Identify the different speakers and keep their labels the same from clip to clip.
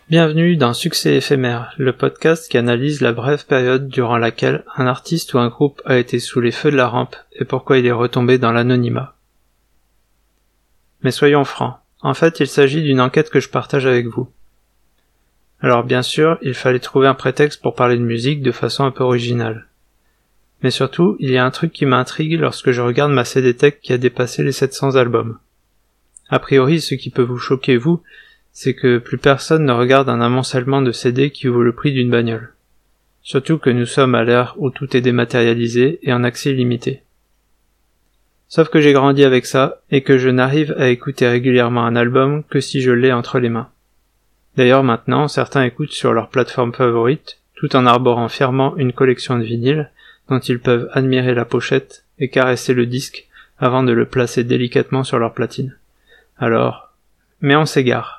Speaker 1: Bienvenue dans Succès éphémère, le podcast qui analyse la brève période durant laquelle un artiste ou un groupe a été sous les feux de la rampe et pourquoi il est retombé dans l'anonymat. Mais soyons francs, en fait il s'agit d'une enquête que je partage avec vous. Alors bien sûr, il fallait trouver un prétexte pour parler de musique de façon un peu originale. Mais surtout, il y a un truc qui m'intrigue lorsque je regarde ma CD Tech qui a dépassé les 700 albums. A priori, ce qui peut vous choquer vous, c'est que plus personne ne regarde un amoncellement de CD qui vaut le prix d'une bagnole. Surtout que nous sommes à l'ère où tout est dématérialisé et en accès illimité. Sauf que j'ai grandi avec ça, et que je n'arrive à écouter régulièrement un album que si je l'ai entre les mains. D'ailleurs maintenant, certains écoutent sur leur plateforme favorite, tout en arborant fièrement une collection de vinyles, dont ils peuvent admirer la pochette et caresser le disque avant de le placer délicatement sur leur platine. Alors, mais on s'égare.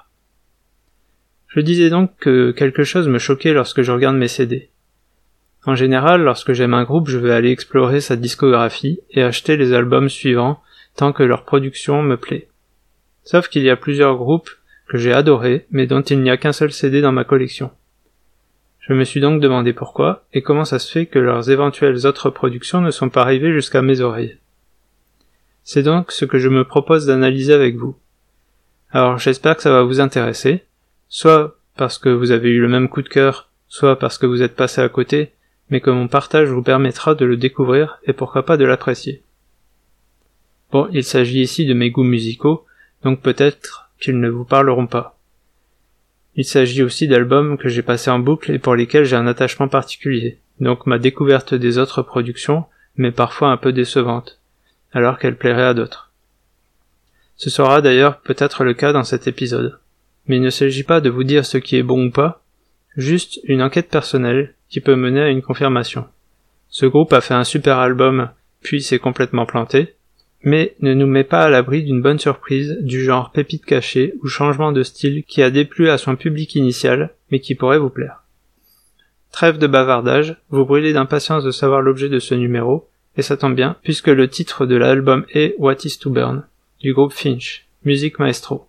Speaker 1: Je disais donc que quelque chose me choquait lorsque je regarde mes CD. En général, lorsque j'aime un groupe, je vais aller explorer sa discographie et acheter les albums suivants tant que leur production me plaît. Sauf qu'il y a plusieurs groupes que j'ai adorés, mais dont il n'y a qu'un seul CD dans ma collection. Je me suis donc demandé pourquoi, et comment ça se fait que leurs éventuelles autres productions ne sont pas arrivées jusqu'à mes oreilles. C'est donc ce que je me propose d'analyser avec vous. Alors j'espère que ça va vous intéresser, soit parce que vous avez eu le même coup de cœur, soit parce que vous êtes passé à côté, mais que mon partage vous permettra de le découvrir et pourquoi pas de l'apprécier. Bon, il s'agit ici de mes goûts musicaux, donc peut-être qu'ils ne vous parleront pas. Il s'agit aussi d'albums que j'ai passés en boucle et pour lesquels j'ai un attachement particulier, donc ma découverte des autres productions m'est parfois un peu décevante, alors qu'elle plairait à d'autres. Ce sera d'ailleurs peut-être le cas dans cet épisode. Mais il ne s'agit pas de vous dire ce qui est bon ou pas, juste une enquête personnelle qui peut mener à une confirmation. Ce groupe a fait un super album, puis s'est complètement planté, mais ne nous met pas à l'abri d'une bonne surprise du genre pépite cachée ou changement de style qui a déplu à son public initial, mais qui pourrait vous plaire. Trêve de bavardage, vous brûlez d'impatience de savoir l'objet de ce numéro, et ça tombe bien, puisque le titre de l'album est What is to Burn, du groupe Finch, musique maestro.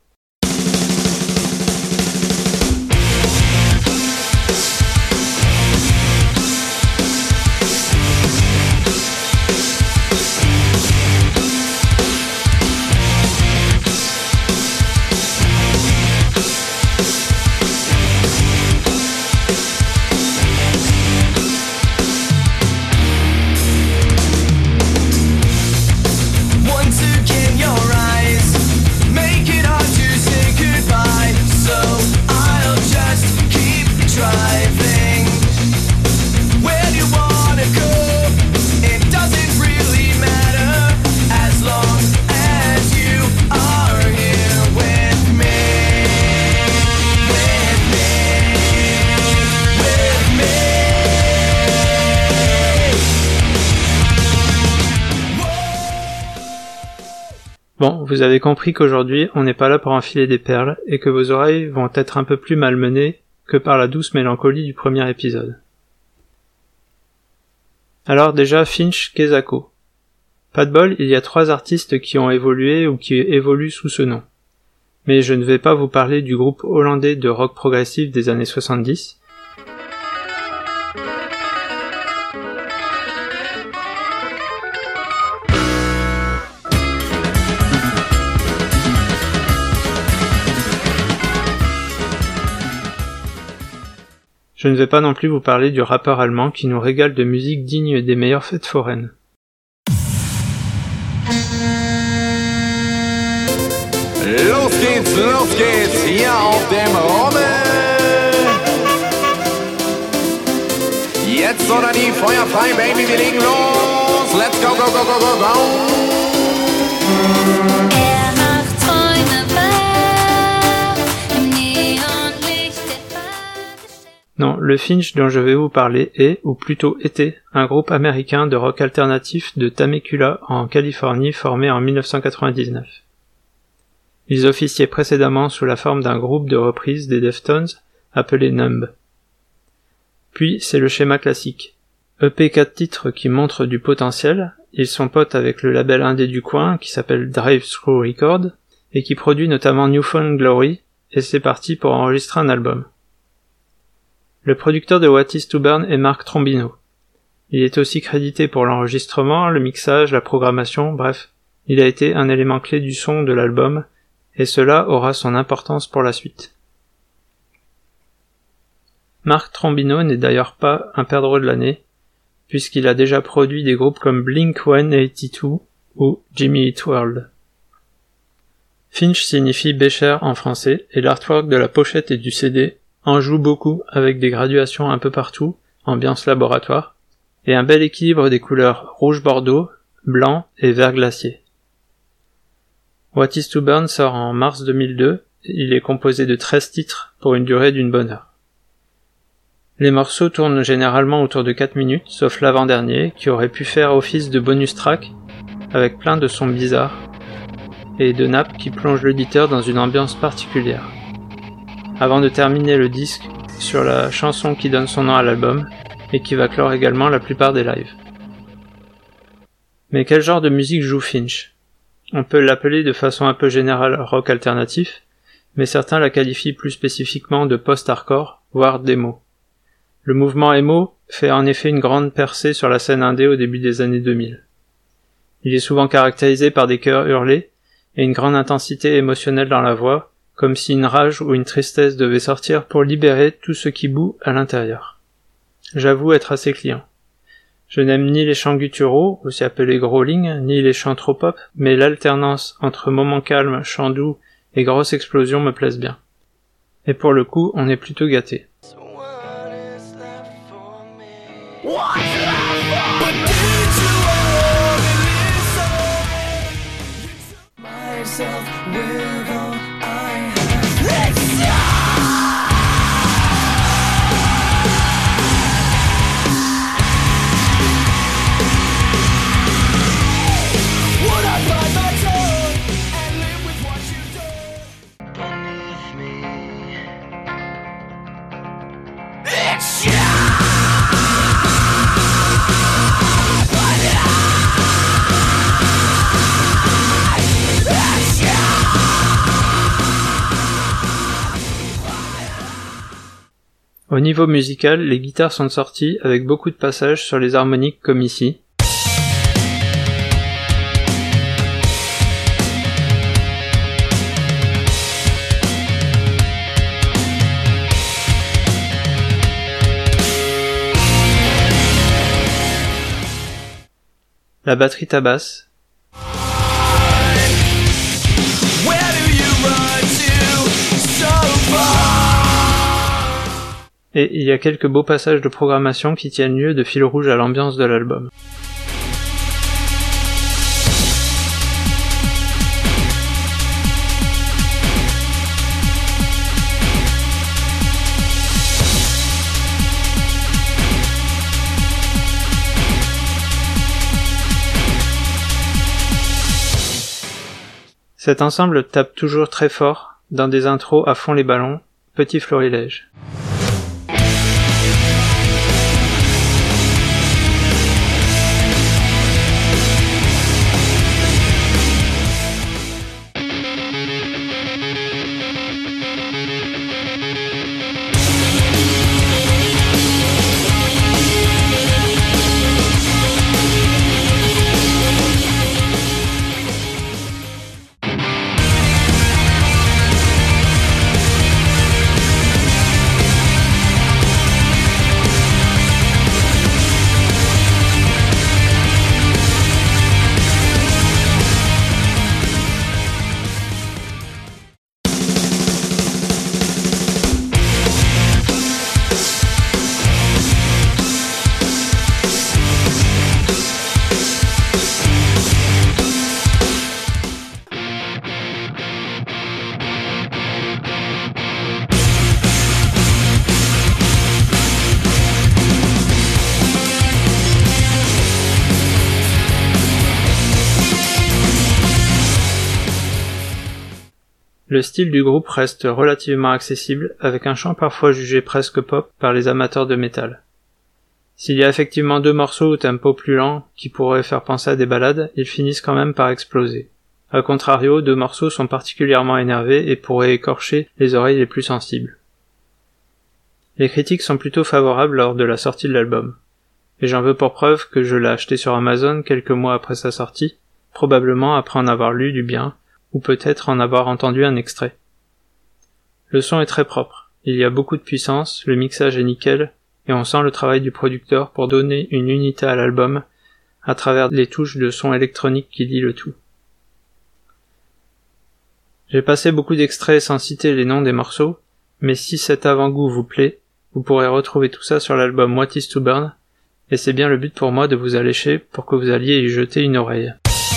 Speaker 1: Bon, vous avez compris qu'aujourd'hui, on n'est pas là pour enfiler des perles, et que vos oreilles vont être un peu plus malmenées que par la douce mélancolie du premier épisode. Alors déjà, Finch, Kezako. Pas de bol, il y a 3 artistes qui ont évolué ou qui évoluent sous ce nom. Mais je ne vais pas vous parler du groupe hollandais de rock progressif des années 70, Je ne vais pas non plus vous parler du rappeur allemand qui nous régale de musique digne des meilleures fêtes foraines.
Speaker 2: Los geht's, hier auf dem Rummel. Jetzt oder nie, Feuer frei, Baby, wir legen los. Let's go, go, go, go, go, go.
Speaker 1: Non, le Finch dont je vais vous parler est, ou plutôt était, un groupe américain de rock alternatif de Temecula en Californie formé en 1999. Ils officiaient précédemment sous la forme d'un groupe de reprise des Deftones appelé Numb. Puis c'est le schéma classique. EP 4 titres qui montrent du potentiel, ils sont potes avec le label indé du coin qui s'appelle Drive-Thru Records et qui produit notamment Newfound Glory, et c'est parti pour enregistrer un album. Le producteur de What Is to Burn est Mark Trombino. Il est aussi crédité pour l'enregistrement, le mixage, la programmation, bref, il a été un élément clé du son de l'album, et cela aura son importance pour la suite. Mark Trombino n'est d'ailleurs pas un perdreau de l'année, puisqu'il a déjà produit des groupes comme Blink-182 ou Jimmy Eat World. Finch signifie Becher en français, et l'artwork de la pochette et du CD en joue beaucoup avec des graduations un peu partout, ambiance laboratoire, et un bel équilibre des couleurs rouge bordeaux, blanc et vert glacier. What Is to Burn sort en mars 2002, il est composé de 13 titres pour une durée d'une bonne heure. Les morceaux tournent généralement autour de 4 minutes, sauf l'avant-dernier, qui aurait pu faire office de bonus track, avec plein de sons bizarres, et de nappes qui plongent l'auditeur dans une ambiance particulière. Avant de terminer le disque sur la chanson qui donne son nom à l'album, et qui va clore également la plupart des lives. Mais quel genre de musique joue Finch ? On peut l'appeler de façon un peu générale rock alternatif, mais certains la qualifient plus spécifiquement de post-hardcore, voire d'emo. Le mouvement emo fait en effet une grande percée sur la scène indé au début des années 2000. Il est souvent caractérisé par des chœurs hurlés et une grande intensité émotionnelle dans la voix, comme si une rage ou une tristesse devait sortir pour libérer tout ce qui bout à l'intérieur. J'avoue être assez client. Je n'aime ni les chants gutturaux, aussi appelés growling, ni les chants trop pop, mais l'alternance entre moments calmes, chants doux et grosses explosions me plaisent bien. Et pour le coup, on est plutôt gâté. Au niveau musical, les guitares sont sorties avec beaucoup de passages sur les harmoniques comme ici. La batterie tabasse. Et il y a quelques beaux passages de programmation qui tiennent lieu de fil rouge à l'ambiance de l'album. Cet ensemble tape toujours très fort, dans des intros à fond les ballons, petit florilège. Le style du groupe reste relativement accessible, avec un chant parfois jugé presque pop par les amateurs de métal. S'il y a effectivement 2 morceaux au tempo plus lent qui pourraient faire penser à des ballades, ils finissent quand même par exploser. A contrario, 2 morceaux sont particulièrement énervés et pourraient écorcher les oreilles les plus sensibles. Les critiques sont plutôt favorables lors de la sortie de l'album. Et j'en veux pour preuve que je l'ai acheté sur Amazon quelques mois après sa sortie, probablement après en avoir lu du bien, ou peut-être en avoir entendu un extrait. Le son est très propre, il y a beaucoup de puissance, le mixage est nickel, et on sent le travail du producteur pour donner une unité à l'album, à travers les touches de son électronique qui lient le tout. J'ai passé beaucoup d'extraits sans citer les noms des morceaux, mais si cet avant-goût vous plaît, vous pourrez retrouver tout ça sur l'album What Is to Burn, et c'est bien le but pour moi de vous allécher pour que vous alliez y jeter une oreille.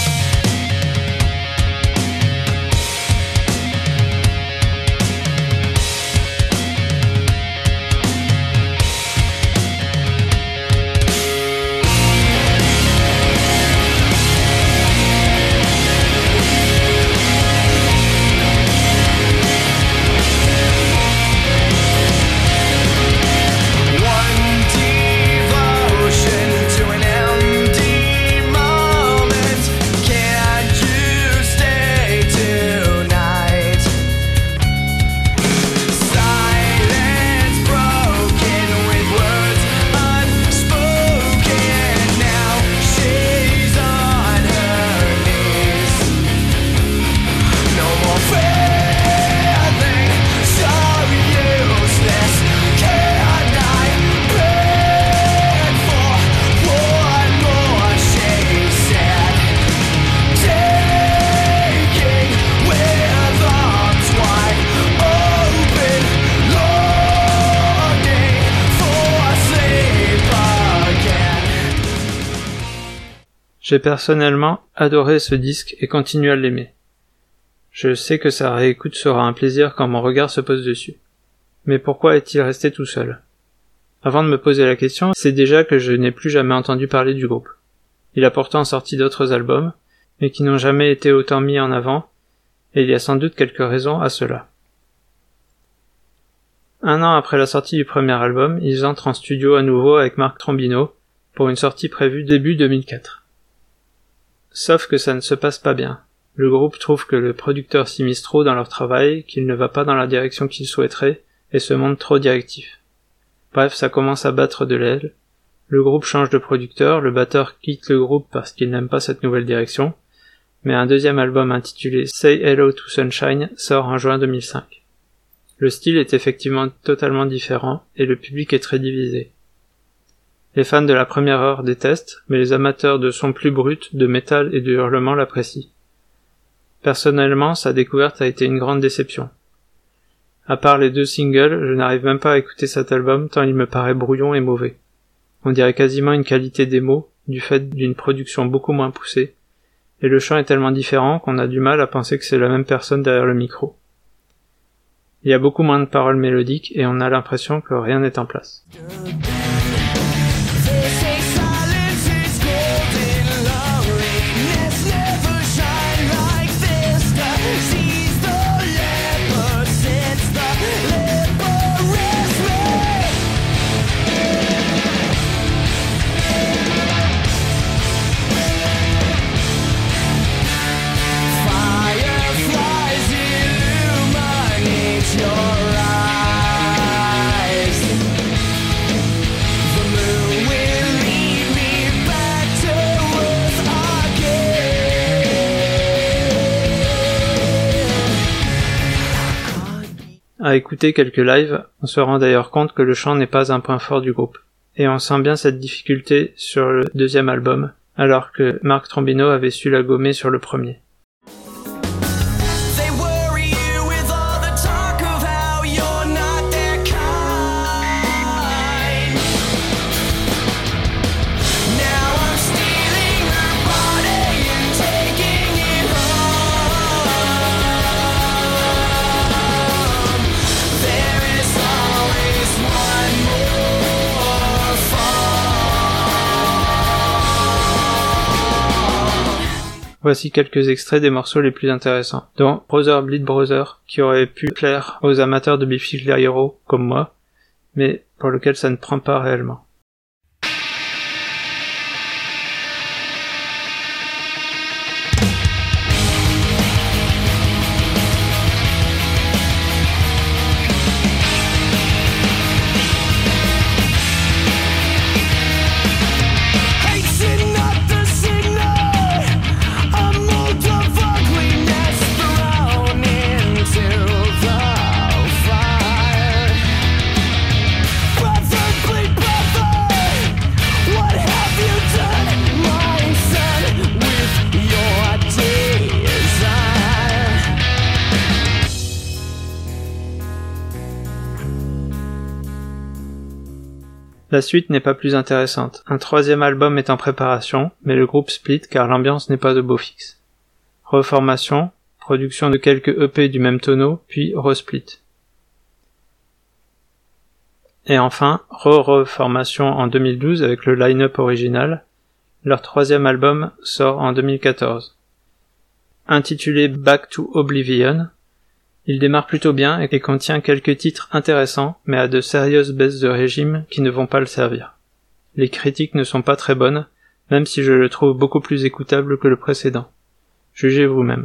Speaker 1: J'ai personnellement adoré ce disque et continue à l'aimer. Je sais que sa réécoute sera un plaisir quand mon regard se pose dessus. Mais pourquoi est-il resté tout seul ? Avant de me poser la question, c'est déjà que je n'ai plus jamais entendu parler du groupe. Il a pourtant sorti d'autres albums, mais qui n'ont jamais été autant mis en avant, et il y a sans doute quelques raisons à cela. 1 an après la sortie du premier album, ils entrent en studio à nouveau avec Mark Trombino, pour une sortie prévue début 2004. Sauf que ça ne se passe pas bien. Le groupe trouve que le producteur s'immisce trop dans leur travail, qu'il ne va pas dans la direction qu'ils souhaiteraient, et se montre trop directif. Bref, ça commence à battre de l'aile. Le groupe change de producteur, le batteur quitte le groupe parce qu'il n'aime pas cette nouvelle direction, mais un deuxième album intitulé Say Hello to Sunshine sort en juin 2005. Le style est effectivement totalement différent, et le public est très divisé. Les fans de la première heure détestent, mais les amateurs de sons plus bruts, de métal et de hurlements l'apprécient. Personnellement, sa découverte a été une grande déception. À part les 2 singles, je n'arrive même pas à écouter cet album tant il me paraît brouillon et mauvais. On dirait quasiment une qualité démo, du fait d'une production beaucoup moins poussée, et le chant est tellement différent qu'on a du mal à penser que c'est la même personne derrière le micro. Il y a beaucoup moins de paroles mélodiques et on a l'impression que rien n'est en place. À écouter quelques lives, on se rend d'ailleurs compte que le chant n'est pas un point fort du groupe. Et on sent bien cette difficulté sur le deuxième album, alors que Mark Trombino avait su la gommer sur le premier. Voici quelques extraits des morceaux les plus intéressants, dont Brother Bleed Brother, qui aurait pu plaire aux amateurs de Biffy Clyro, comme moi, mais pour lequel ça ne prend pas réellement. La suite n'est pas plus intéressante. Un 3e album est en préparation, mais le groupe split car l'ambiance n'est pas de beau fixe. Reformation, production de quelques EP du même tonneau, puis resplit. Et enfin, reformation en 2012 avec le line-up original. Leur 3e album sort en 2014. Intitulé Back to Oblivion, il démarre plutôt bien et contient quelques titres intéressants, mais a de sérieuses baisses de régime qui ne vont pas le servir. Les critiques ne sont pas très bonnes, même si je le trouve beaucoup plus écoutable que le précédent. Jugez vous-même.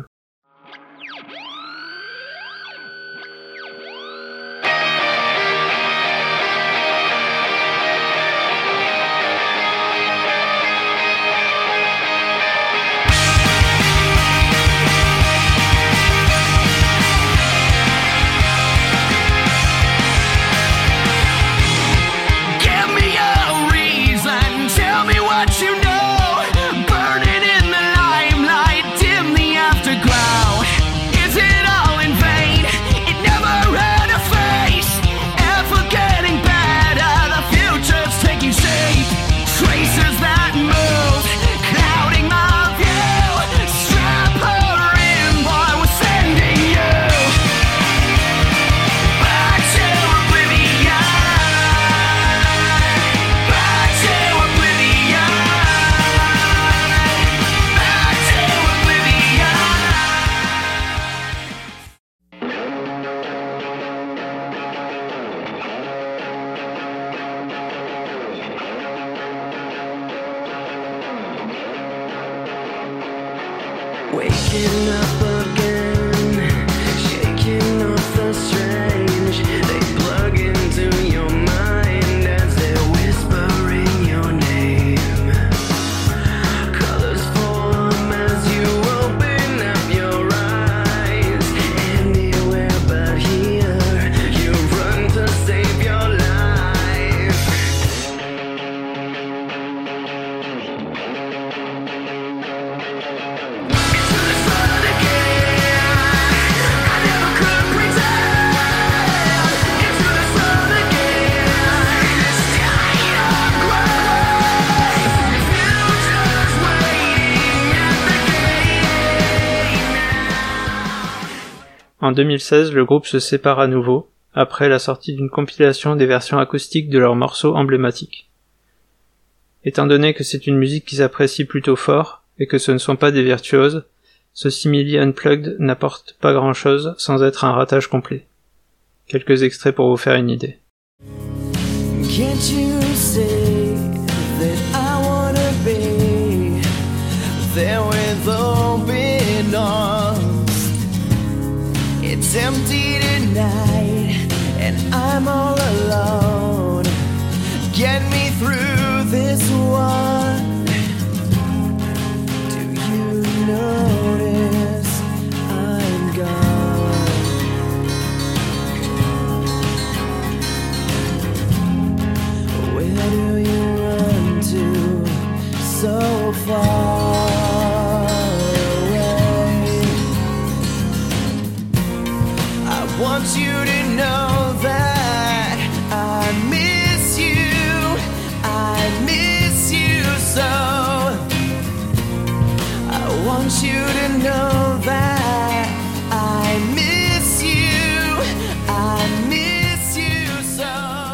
Speaker 3: Waking up again, shaking off the strange. They plug into your mind as they're whispering your name. Colors form as you open up your eyes. Anywhere but here, you run to save your life.
Speaker 1: En 2016, le groupe se sépare à nouveau, après la sortie d'une compilation des versions acoustiques de leurs morceaux emblématiques. Étant donné que c'est une musique qui s'apprécie plutôt fort, et que ce ne sont pas des virtuoses, ce simili unplugged n'apporte pas grand-chose sans être un ratage complet. Quelques extraits pour vous faire une idée.
Speaker 3: Can't you see that I wanna be there with open arms? It's empty tonight and I'm all alone. Get me through this one. Do you notice I'm gone? Where do you run to so far away? I want you to know that I miss you so. I want you to know that I miss you so.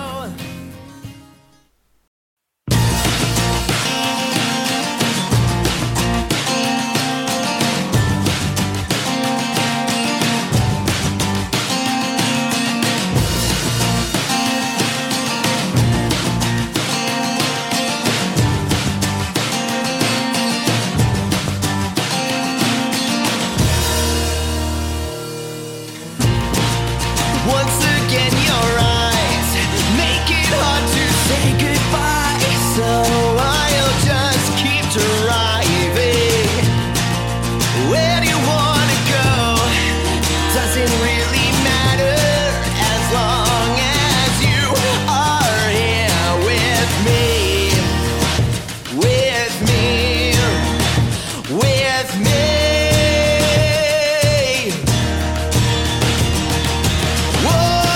Speaker 3: Once again, your eyes make it hard to say goodbye. So I'll just keep driving. Where do you wanna go? Doesn't really matter as long as you are here with me. With me. With me. Whoa.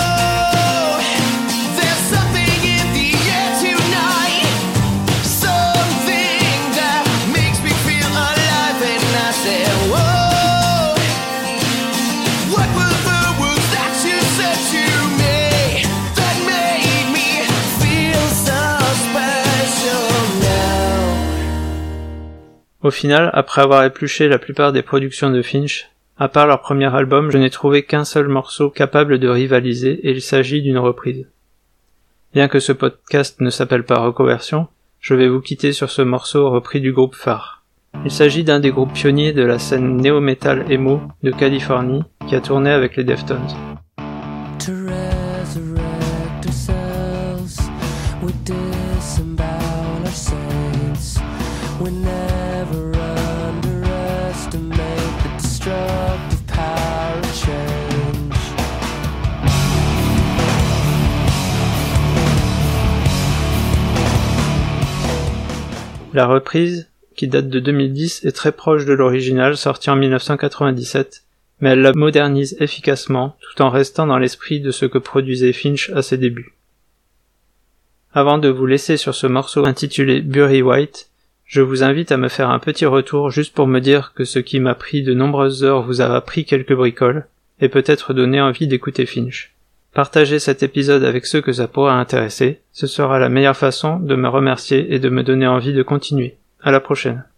Speaker 1: Au final, après avoir épluché la plupart des productions de Finch, à part leur premier album, je n'ai trouvé qu'un seul morceau capable de rivaliser et il s'agit d'une reprise. Bien que ce podcast ne s'appelle pas Recoversion, je vais vous quitter sur ce morceau repris du groupe phare. Il s'agit d'un des groupes pionniers de la scène néo-metal emo de Californie qui a tourné avec les Deftones.
Speaker 3: To resurrect ourselves, we disembowel our saints. We never underestimate the destructive power of change.
Speaker 1: La reprise, qui date de 2010, est très proche de l'original sorti en 1997, mais elle la modernise efficacement tout en restant dans l'esprit de ce que produisait Finch à ses débuts. Avant de vous laisser sur ce morceau intitulé Bury White, je vous invite à me faire un petit retour juste pour me dire que ce qui m'a pris de nombreuses heures vous a appris quelques bricoles et peut-être donné envie d'écouter Finch. Partagez cet épisode avec ceux que ça pourra intéresser, ce sera la meilleure façon de me remercier et de me donner envie de continuer. À la prochaine.